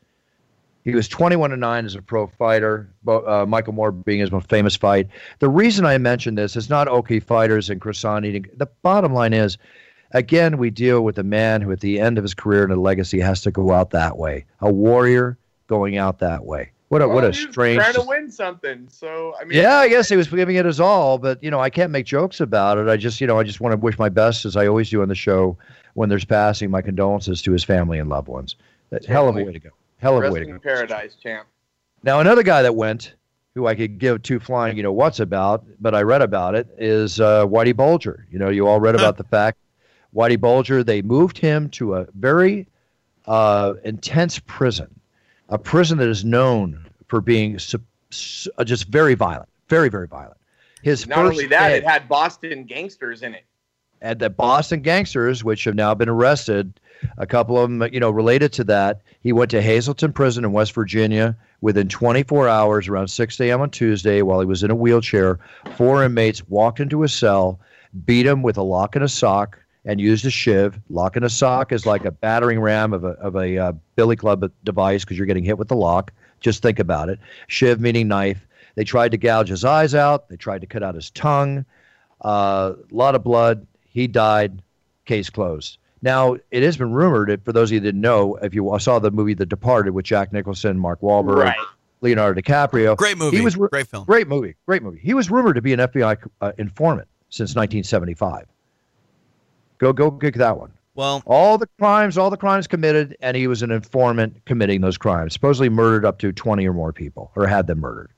He was twenty-one and nine as a pro fighter, Bo- uh, Michael Moore being his most famous fight. The reason I mention this is not okay fighters and croissant eating. The bottom line is, again, we deal with a man who at the end of his career and a legacy has to go out that way. A warrior going out that way. What a well, what a he was strange. trying to win something. So I mean, yeah, I guess he was giving it his all, but you know, I can't make jokes about it. I just, you know, I just want to wish my best, as I always do on the show when there's passing. My condolences to his family and loved ones. That hell of a way to go. Hell of a way to go. Rest in paradise, champ. Now, another guy that went, who I could give two flying, you know, what's about, but I read about it, is uh, Whitey Bulger. You know, you all read about the fact Whitey Bulger, they moved him to a very uh, intense prison, a prison that is known for being su- su- just very violent, very, very violent. His Not first only that, day, it had Boston gangsters in it. and the Boston gangsters, which have now been arrested, a couple of them, you know, related to that. He went to Hazleton Prison in West Virginia within twenty-four hours, around six a.m. on Tuesday, while he was in a wheelchair. Four inmates walked into his cell, beat him with a lock and a sock, and used a shiv. Lock and a sock is like a battering ram of a of a uh, billy club device because you're getting hit with the lock. Just think about it. Shiv meaning knife. They tried to gouge his eyes out. They tried to cut out his tongue. A uh, lot of blood. He died. Case closed. Now, it has been rumored, for those of you that didn't know, if you saw the movie The Departed with Jack Nicholson, Mark Wahlberg, Right. Leonardo DiCaprio. Great movie. He was, Great film. Great movie. Great movie. He was rumored to be an F B I uh, informant since nineteen seventy-five. Go, go kick that one. Well, All the crimes, all the crimes committed, and he was an informant committing those crimes. Supposedly murdered up to twenty or more people, or had them murdered.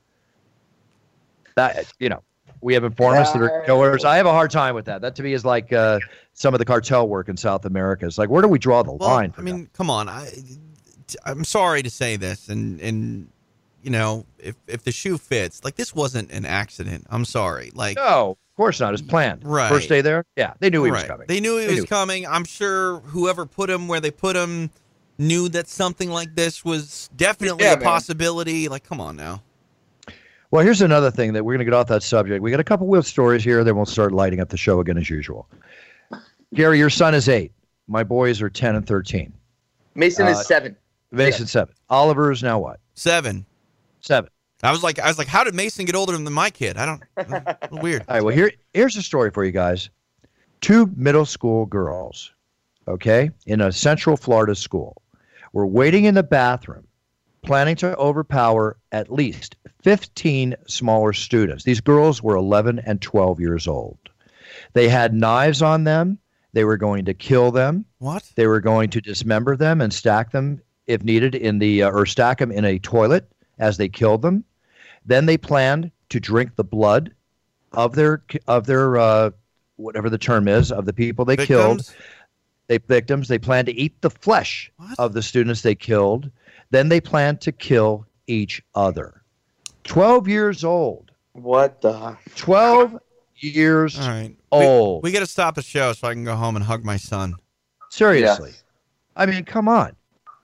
That, you know, we have informants that are killers. I have a hard time with that. That to me is like uh, some of the cartel work in South America. It's like, where do we draw the well, line? I mean, come on. I, I'm sorry to say this, and and you know, if if the shoe fits, like this wasn't an accident. I'm sorry. Like, no, of course not. It's planned. Right. First day there, yeah, they knew he was right. coming. They knew he They was knew. coming. I'm sure whoever put him where they put him knew that something like this was definitely Yeah, a man. possibility. Like, come on now. Well, here's another thing that we're going to get off that subject. We got a couple weird stories here, then we'll start lighting up the show again as usual. Gary, your son is eight. My boys are ten and thirteen. Mason Uh, is seven. Mason seven. Oliver is now what? Seven. Seven. I was like, I was like, how did Mason get older than my kid? I don't. uh, Weird. All right. Well, here here's a story for you guys. Two middle school girls, okay, in a Central Florida school, were waiting in the bathroom, planning to overpower at least fifteen smaller students. These girls were eleven and twelve years old. They had knives on them. They were going to kill them. What? They were going to dismember them and stack them, if needed, in the uh, or stack them in a toilet as they killed them. Then they planned to drink the blood of their of their uh, whatever the term is of the people they killed. Victims? They victims. They planned to eat the flesh What? of the students they killed. Then they planned to kill each other. Twelve years old. What the? Twelve years All right. old. We, we got to stop the show so I can go home and hug my son. Seriously. Yes. I mean, come on.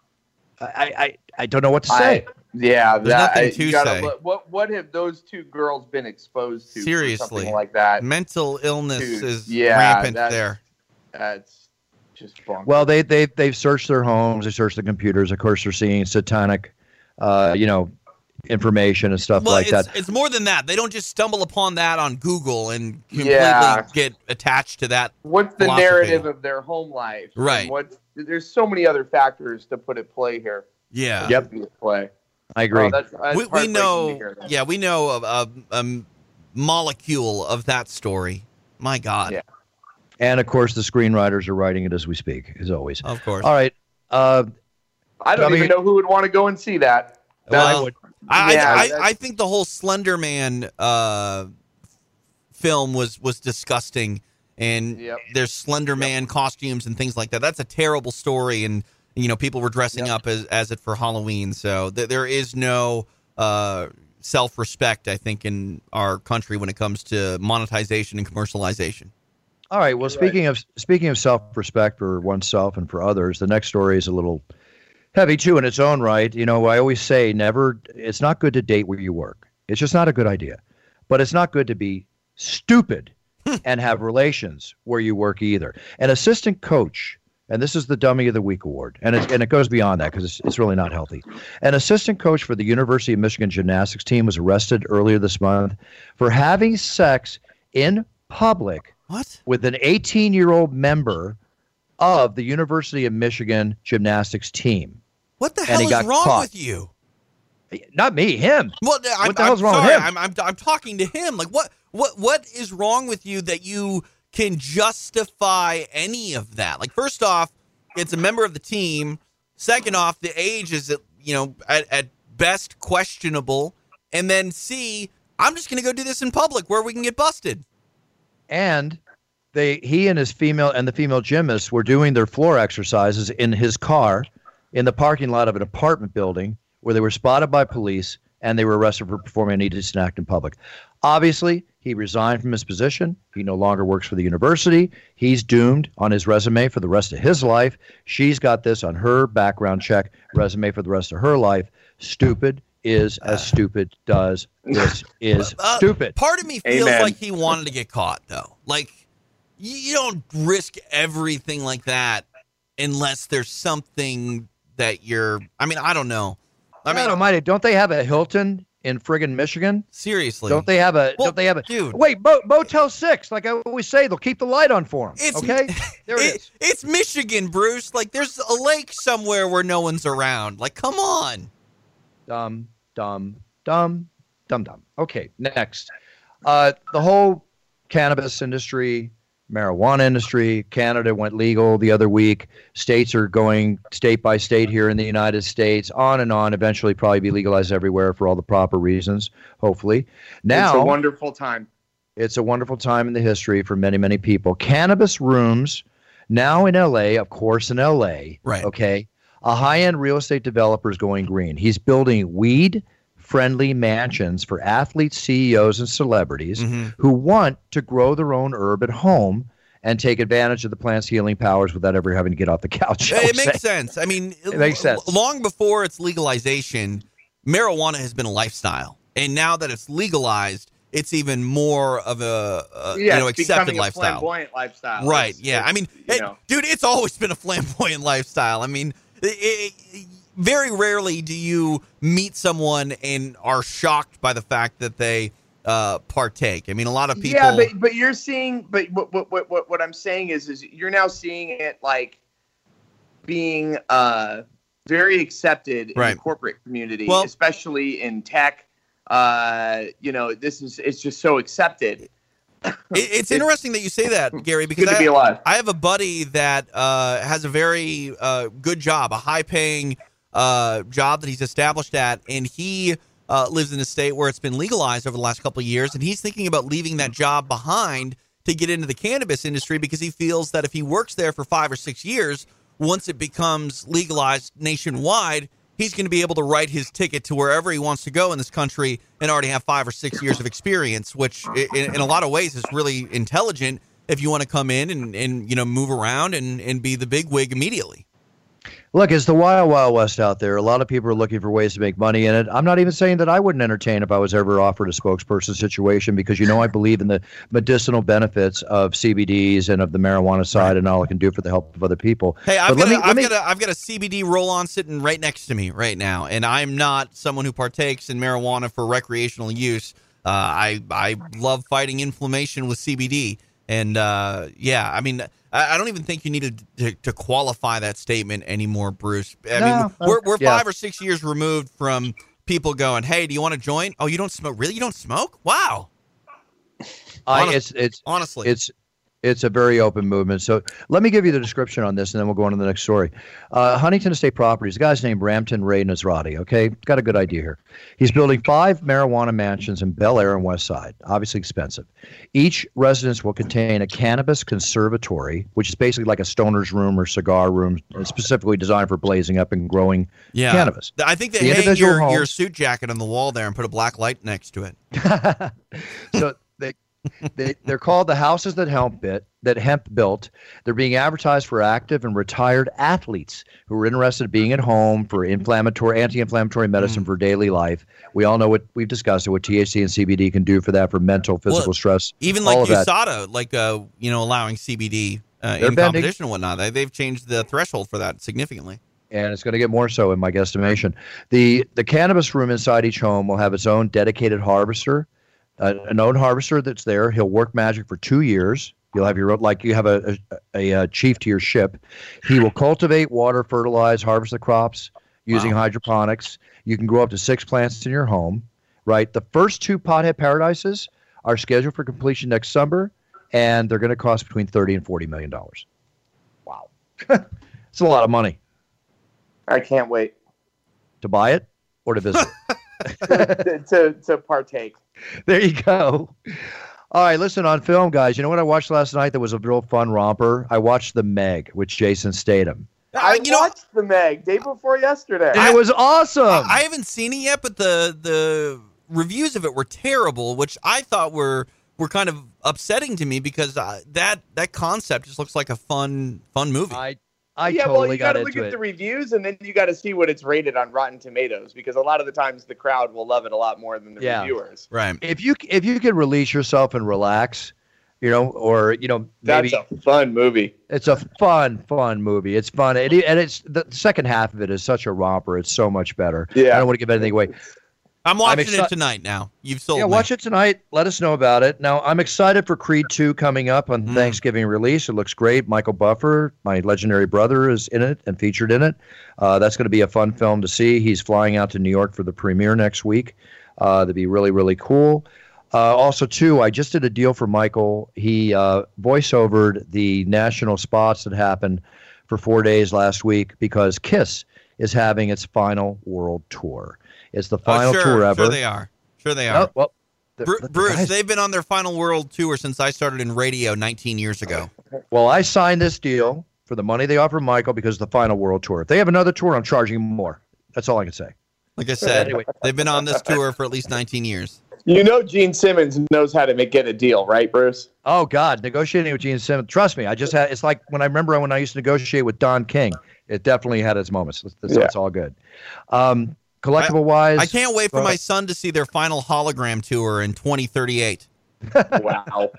I I, I don't know what to I- say. Yeah, There's that, nothing I- to you gotta say. look- what what have those two girls been exposed to? for Seriously. something like that. Mental illness Dude, is yeah, rampant that's- there. That's just bonkers. Well, they they they've searched their homes, they searched the computers. Of course, they're seeing satanic, uh, you know, information and stuff Well, like it's, that. it's more than that. They don't just stumble upon that on Google and completely Yeah. get attached to that. What's the philosophy. narrative of their home life? And Right. What? There's so many other factors to put at play here. Yeah. Yep. To be at play. I agree. Oh, that's, that's We, we heartbreaking to know. hear that. Yeah, we know a, a, a molecule of that story. My God. Yeah. And of course, the screenwriters are writing it as we speak, as always. Of course. All right. Uh, I don't Coming- even know who would want to go and see that. Well, I would- I, Yeah, I, I, that's- I think the whole Slender Man uh, film was was disgusting, and Yep. there's Slender Man costumes and things like that. That's a terrible story, and you know people were dressing Yep. up as as it for Halloween. So th- there is no uh, self respect, I think, in our country when it comes to monetization and commercialization. all right. Well, You're speaking of speaking of self-respect for oneself and for others, the next story is a little heavy too in its own right. You know, I always say never. It's not good to date where you work. It's just not a good idea. But it's not good to be stupid and have relations where you work either. An assistant coach, and this is the Dummy of the Week award, and it, and it goes beyond that because it's, it's really not healthy. An assistant coach for the University of Michigan gymnastics team was arrested earlier this month for having sex in public What? with an eighteen-year-old member of the University of Michigan gymnastics team. What the And hell he is got wrong caught. with you? Not me, him. Well, I'm, what the hell's I'm wrong sorry. with him? I'm, I'm I'm talking to him. Like, what what what is wrong with you that you can justify any of that? Like, first off, it's a member of the team. Second off, the age is, you know, at, at best questionable. And then C, I'm just going to go do this in public where we can get busted. And they, he and his female and the female gymnast were doing their floor exercises in his car in the parking lot of an apartment building where they were spotted by police and they were arrested for performing an indecent act in public. Obviously, he resigned from his position. He no longer works for the university. He's doomed on his resume for the rest of his life. She's got this on her background check resume for the rest of her life. Stupid is as stupid does. This is uh, stupid. Part of me feels Amen. like he wanted to get caught, though. Like, you, you don't risk everything like that unless there's something that you're. I mean, I don't know. I mean, God almighty, don't they have a Hilton in friggin' Michigan? Seriously, Don't they have a? Well, don't they have a? dude. Wait, Mo- Motel Six. Like I always say, they'll keep the light on for them. It's, Okay, there it, it is. It's Michigan, Bruce. Like, there's a lake somewhere where no one's around. Like, come on. Dumb, dumb, dumb, dumb, dumb. Okay, next. Uh, the whole cannabis industry, marijuana industry. Canada went legal the other week. States are going state by state here in the United States, on and on. Eventually, probably be legalized everywhere for all the proper reasons. Hopefully, now it's a wonderful time. It's a wonderful time in the history for many, many people. Cannabis rooms now in L A, of course, in L A. Right. Okay. A high-end real estate developer is going green. He's building weed-friendly mansions for athletes, C E Os, and celebrities Mm-hmm. who want to grow their own herb at home and take advantage of the plant's healing powers without ever having to get off the couch. shall It we makes say. sense. I mean, It makes sense. l- long before its legalization, marijuana has been a lifestyle, and now that it's legalized, it's even more of a, a Yeah, you know it's accepted becoming a lifestyle. flamboyant lifestyle. Right? It's- Yeah. it's, I mean, you it- know. dude, it's always been a flamboyant lifestyle. I mean, it, it, very rarely do you meet someone and are shocked by the fact that they uh, partake. I mean, a lot of people. Yeah, but but you're seeing, but what what what what, what I'm saying is is you're now seeing it like being uh, very accepted in Right. the corporate community, Well- especially in tech. Uh, you know, this is it's just so accepted. It, it's interesting that you say that, Gary, because Good to I, be alive. I have a buddy that uh, has a very uh, good job, a high-paying uh, job that he's established at, and he uh, lives in a state where it's been legalized over the last couple of years, and he's thinking about leaving that job behind to get into the cannabis industry because he feels that if he works there for five or six years, once it becomes legalized nationwide, he's going to be able to write his ticket to wherever he wants to go in this country and already have five or six years of experience, which in, in a lot of ways is really intelligent if you want to come in and, and you know, move around and, and be the big wig immediately. Look, it's the wild, wild west out there. A lot of people are looking for ways to make money in it. I'm not even saying that I wouldn't entertain if I was ever offered a spokesperson situation because, you know, I believe in the medicinal benefits of C B Ds and of the marijuana side and all it can do for the help of other people. Hey, I've But got, let a, me- let I've, me- got a, I've got a C B D roll-on sitting right next to me right now, and I'm not someone who partakes in marijuana for recreational use. Uh, I I love fighting inflammation with C B D, and uh, yeah, I mean, I, I don't even think you need to, to to qualify that statement anymore, Bruce. I No, mean, we're we're yeah. five or six years removed from people going, "Hey, do you want to join? Oh, you don't smoke? Really? You don't smoke? Wow." I, honest- it's it's Honestly, it's it's a very open movement. So let me give you the description on this, and then we'll go on to the next story. Uh, Huntington Estate Properties. A guy's named Ramton Ray Nasrati. Okay, got a good idea here. He's building five marijuana mansions in Bel Air and West Side. Obviously expensive. Each residence will contain a cannabis conservatory, which is basically like a stoner's room or cigar room, specifically designed for blazing up and growing yeah. cannabis. I think they The hang individual your, your homes- suit jacket on the wall there and put a black light next to it. So they, they they're called the houses that hemp bit that hemp built. They're being advertised for active and retired athletes who are interested in being at home for inflammatory anti-inflammatory medicine Mm. for daily life. We all know what we've discussed, what T H C and C B D can do for that, for mental, physical Well, stress. Even all like of that. U S A D A, like uh, you know, allowing C B D uh, They're in bending. competition and whatnot. They, they've changed the threshold for that significantly. And it's going to get more so in my guesstimation. The the cannabis room inside each home will have its own dedicated harvester, uh, an own harvester that's there. He'll work magic for two years. You'll have your own, like you have a, a, a, a chief to your ship. He will cultivate, water, fertilize, harvest the crops. using Wow. hydroponics. You can grow up to six plants in your home, right? The first two Pothead Paradises are scheduled for completion next summer, and they're going to cost between thirty and forty million dollars. Wow. It's a lot of money. I can't wait To buy it or to visit to, to to partake. There you go. All right, listen, on film, guys, you know what I watched last night that was a real fun romper? I watched The Meg with Jason Statham. I you know, watched the Meg day before yesterday. And it was awesome. I haven't seen it yet, but the the reviews of it were terrible, which I thought were were kind of upsetting to me because uh, that that concept just looks like a fun fun movie. I I yeah, totally well, you got gotta into look at it. the reviews, and then you got to see what it's rated on Rotten Tomatoes, because a lot of the times the crowd will love it a lot more than the Yeah. reviewers. Right. If you if you can release yourself and relax, you know, or you know, maybe That's a fun movie. it's a fun, fun movie. It's fun, and, it, and it's the second half of it is such a romper. It's so much better. Yeah. I don't want to give anything away. I'm watching exci- it tonight now. You've sold Yeah, me. watch it tonight. Let us know about it. Now, I'm excited for Creed two coming up on Mm. Thanksgiving release. It looks great. Michael Buffer, my legendary brother, is in it and featured in it. Uh, that's going to be a fun film to see. He's flying out to New York for the premiere next week. Uh, that'd be really, really cool. Uh, also, too, I just did a deal for Michael. He uh, voiceovered the national spots that happened for four days last week because KISS is having its final world tour. It's the final oh, sure, tour ever. Sure they are. Sure they are. Oh, well, the- Bru- the Bruce, guys- they've been on their final world tour since I started in radio nineteen years ago. Well, I signed this deal for the money they offer Michael because of the final world tour. If they have another tour, I'm charging them more. That's all I can say. Like I said, Anyway. they've been on this tour for at least nineteen years. You know Gene Simmons knows how to make get a deal, right, Bruce? Oh God, negotiating with Gene Simmons. Trust me, I just had. It's like when I remember when I used to negotiate with Don King. It definitely had its moments. So Yeah. it's all good. Um, collectible wise, I can't wait for uh, my son to see their final hologram tour in twenty thirty-eight. Wow.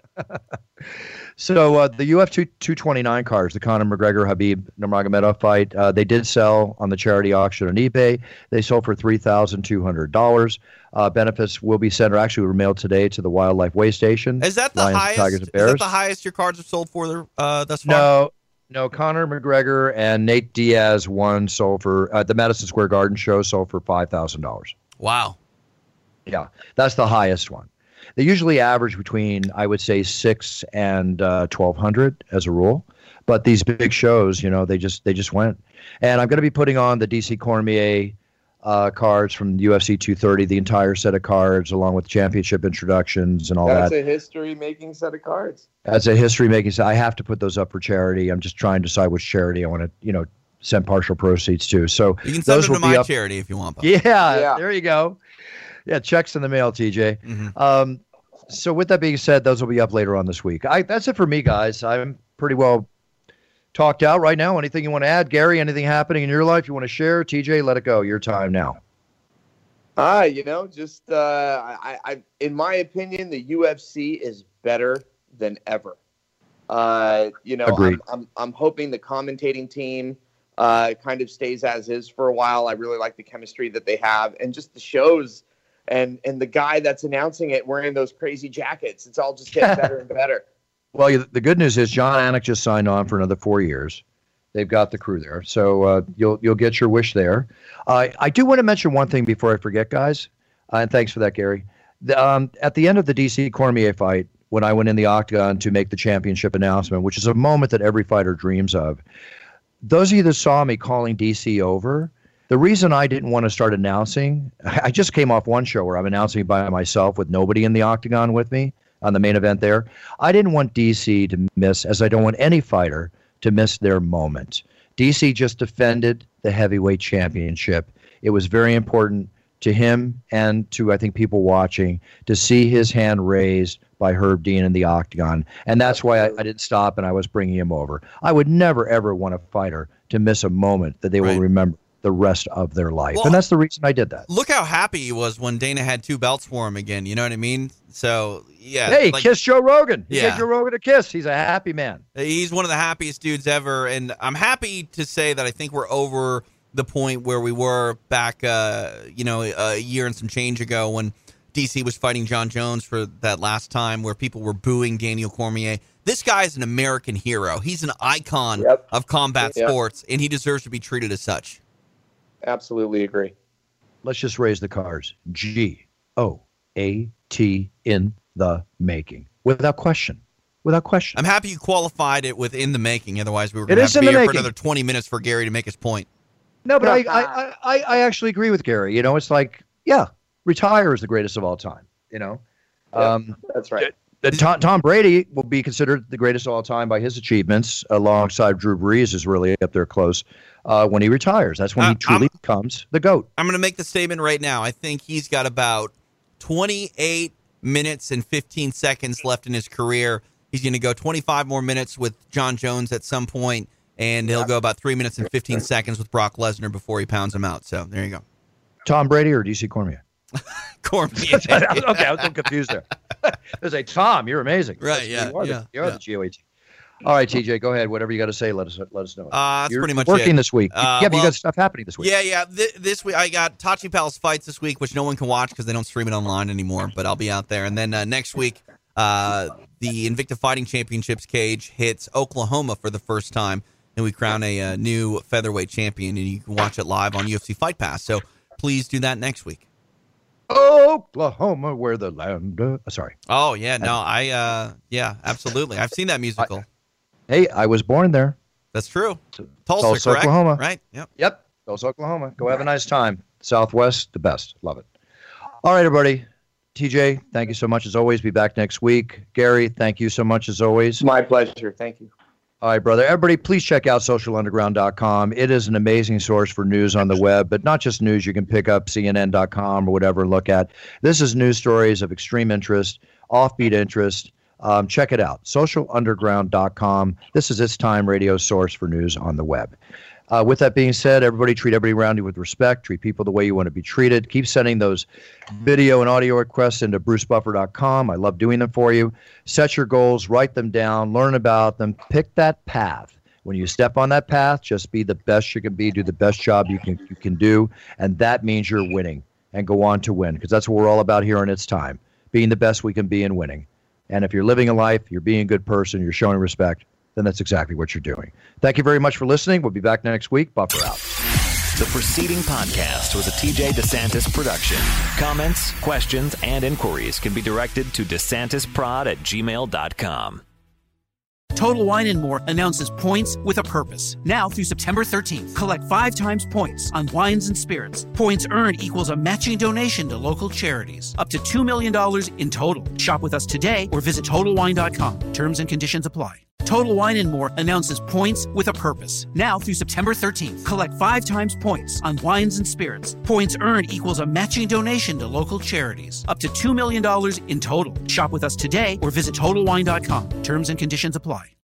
So uh, the U F two twenty-nine cars, the Conor McGregor Habib Nurmagomedov fight, uh, they did sell on the charity auction on eBay. They sold for three thousand two hundred dollars. Uh, benefits will be sent, or actually were mailed today to the Wildlife Way Station. Is that the Lions, highest? Tigers, and Is Bears. that the highest your cards have sold for there, uh, thus far? No, no. Conor McGregor and Nate Diaz one sold for uh, the Madison Square Garden show sold for five thousand dollars. Wow. Yeah, that's the highest one. They usually average between, I would say, six and uh, twelve hundred as a rule. But these big shows, you know, they just they just went. And I'm going to be putting on the D C Cormier uh, cards from U F C two thirty, the entire set of cards, along with championship introductions and all That's that. a history-making set of cards. As a history making, so I have to put those up for charity. I'm just trying to decide which charity I want to, you know, send partial proceeds to. So You can send those them to will be my up. charity if you want. Bob. Yeah, Yeah. there you go. Yeah, checks in the mail, T J. Mhm. Um, so with that being said, those will be up later on this week. I, that's it for me, guys. I'm pretty well talked out right now. Anything you want to add, Gary? Anything happening in your life you want to share? T J, let it go. Your time now. Ah, you know, just uh, I, I, in my opinion, the U F C is better than ever. Uh, you know, Agreed. I'm, I'm I'm hoping the commentating team uh, kind of stays as is for a while. I really like the chemistry that they have, and just the shows, and and the guy that's announcing it wearing those crazy jackets. It's all just getting better and better. Well, you- the good news is John Anik just signed on for another four years. They've got the crew there, so uh, you'll you'll get your wish there. Uh, I do want to mention one thing before I forget, guys, uh, and thanks for that, Gary. The, um, at the end of the D C Cormier fight, when I went in the octagon to make the championship announcement, which is a moment that every fighter dreams of, those of you that saw me calling D C over, the reason I didn't want to start announcing, I just came off one show where I'm announcing by myself with nobody in the octagon with me on the main event there. I didn't want D C to miss, as I don't want any fighter to miss their moment. D C just defended the heavyweight championship. It was very important to him and to, I think, people watching to see his hand raised by Herb Dean in the octagon. And that's why I, I didn't stop and I was bringing him over. I would never, ever want a fighter to miss a moment that they Right. will remember the rest of their life. Well, and that's the reason I did that. Look how happy he was when Dana had two belts for him again. You know what I mean? So, yeah. Hey, like, kiss Joe Rogan. He Yeah. gave Joe Rogan a kiss. He's a happy man. He's one of the happiest dudes ever. And I'm happy to say that I think we're over the point where we were back, uh, you know, a year and some change ago when D C was fighting John Jones for that last time where people were booing Daniel Cormier. This guy is an American hero. He's an icon Yep. of combat Yep. sports, and he deserves to be treated as such. Absolutely agree. Let's just raise the cards. G O A T in the making. Without question. Without question. I'm happy you qualified it with in the making. Otherwise, we were going It to is have to in be the here for making. another twenty minutes for Gary to make his point. No, but I, I, I, I actually agree with Gary. You know, it's like, yeah, retire is the greatest of all time. You know, Yeah, um, that's right. the, Tom, Tom Brady will be considered the greatest of all time by his achievements, alongside Drew Brees is really up there close uh, when he retires. That's when Uh, he truly I'm- becomes the GOAT. I'm going to make the statement right now. I think he's got about twenty-eight minutes and fifteen seconds left in his career. He's going to go twenty-five more minutes with John Jones at some point, and he'll go about three minutes and fifteen seconds with Brock Lesnar before he pounds him out. So there you go. Tom Brady or D C Cormier? Cormier. okay, I was a little confused there. There's a Tom, you're amazing. Right, That's- yeah, You are, yeah, the, you are yeah. the G O A T. All right, T J, go ahead. Whatever you got to say, let us let us know. Uh, that's You're pretty much working it. this week. Uh, yeah, but you well, got stuff happening this week. Yeah, yeah. Th- this week I got Tachi Palace fights this week, which no one can watch because they don't stream it online anymore. But I'll be out there. And then uh, next week, uh, the Invicta Fighting Championships cage hits Oklahoma for the first time, and we crown a, uh new featherweight champion. And you can watch it live on U F C Fight Pass. So please do that next week. Oklahoma, where the land. Uh, sorry. Oh yeah, no, I uh, yeah, absolutely. I've seen that musical. Hey, I was born there. That's true. Tulsa, Tulsa, correct? Oklahoma. Right? Yep. Yep. Tulsa, Oklahoma. Go have a nice time. Southwest, the best. Love it. All right, everybody. T J, thank you so much as always. Be back next week. Gary, thank you so much as always. My pleasure. Thank you. All right, brother. Everybody, please check out social underground dot com. It is an amazing source for news on the web, but not just news. You can pick up C N N dot com or whatever and look at. This is news stories of extreme interest, offbeat interest. Um, check it out. social underground dot com. This is its time radio source for news on the web. Uh, with that being said, everybody treat everybody around you with respect. Treat people the way you want to be treated. Keep sending those video and audio requests into bruce buffer dot com. I love doing them for you. Set your goals, write them down, learn about them, pick that path. When you step on that path, just be the best you can be, do the best job you can you can do, and that means you're winning. And go on to win, because that's what we're all about here in It's Time, being the best we can be and winning. And if you're living a life, you're being a good person, you're showing respect, then that's exactly what you're doing. Thank you very much for listening. We'll be back next week. Buffer out. The preceding podcast was a T J DeSantis production. Comments, questions, and inquiries can be directed to desantisprod at gmail dot com. Total Wine and More announces points with a purpose. Now through September thirteenth, collect five times points on wines and spirits. Points earned equals a matching donation to local charities. Up to two million dollars in total. Shop with us today or visit total wine dot com. Terms and conditions apply. Total Wine and More announces points with a purpose. Now through September thirteenth, collect five times points on wines and spirits. Points earned equals a matching donation to local charities. Up to two million dollars in total. Shop with us today or visit total wine dot com. Terms and conditions apply.